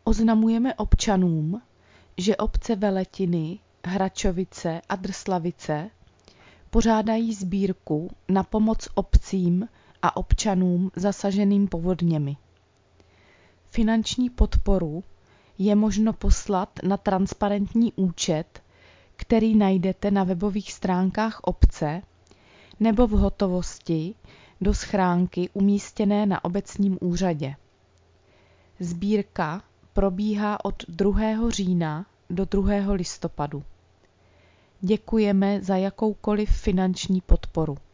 Oznamujeme občanům, že obce Veletiny, Hračovice a Drslavice pořádají sbírku na pomoc obcím a občanům zasaženým povodněmi. Finanční podporu je možno poslat na transparentní účet, který najdete na webových stránkách obce nebo v hotovosti do schránky umístěné na obecním úřadě. Sbírka probíhá od 2. října do 2. listopadu. Děkujeme za jakoukoliv finanční podporu.